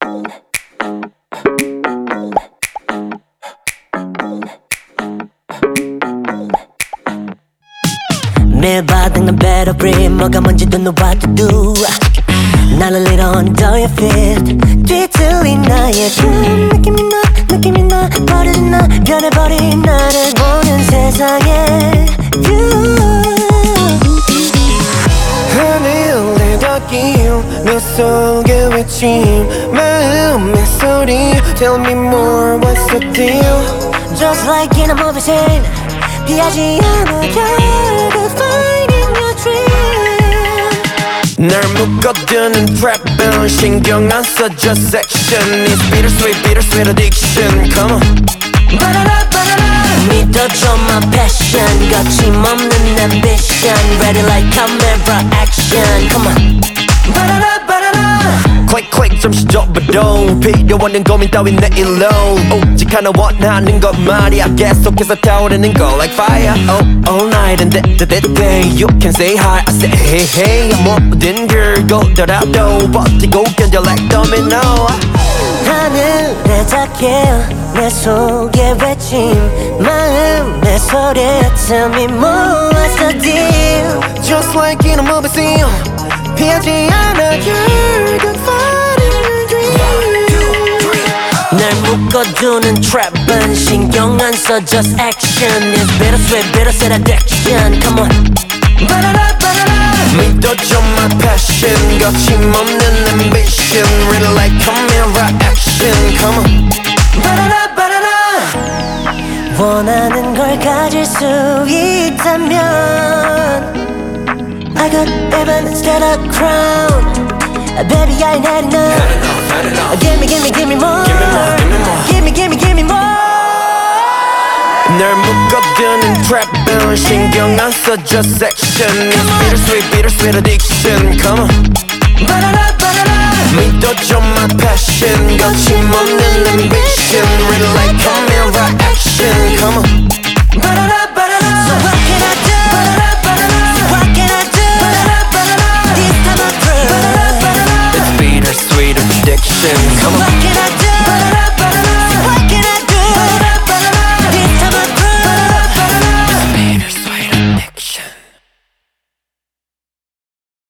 매일 바닥난 배터리 뭐가 뭔지도 know what to do 나를 lead on until you fit 뒤틀린 나의 춤 느낌이 나 버린 나 변해버린 나를 보는 세상에 you 하늘에 닿긴 내 속의 외침 마음의 소리 Tell me more what's the deal Just like in a movie scene 피하지 않아 You're the fight in your dream 날 묶어두는 trap 신경 안 써 just section It's bittersweet addiction Come on 믿어줘 my passion 거침없는 ambition Ready like camera action Come on quick 잠시 접어도 필요 없는 고민 따윈 내일로 오직 하나 원하는 것 말이야 계속해서 타오르는 거 like fire all night and day You can say hi I say hey 모든 걸 거더라도 버티고 견뎌 like domino 하늘에 닿길 내 속의 외침 마음의 소리 Tell me more what's the deal Just like in a movie scene 피하지 않아 You're the fight in your dream 날 묶어두는 trap은 신경 안 써 just action It's bittersweet addiction Come on 믿어줘 my passion 거침없는 ambition Ready like camera action Come on 원하는 걸 가질 수 있다면 I got heaven instead of crown Baby I ain't had enough Give me more Give me more 널 묶어두는 trap 신경 안 써 just section It's bittersweet addiction Come on 믿어줘 my passion 거침없는 ambition Ready like camera action Come on So what can I do? So what can I do? This time I'm through It's bittersweet addiction Come on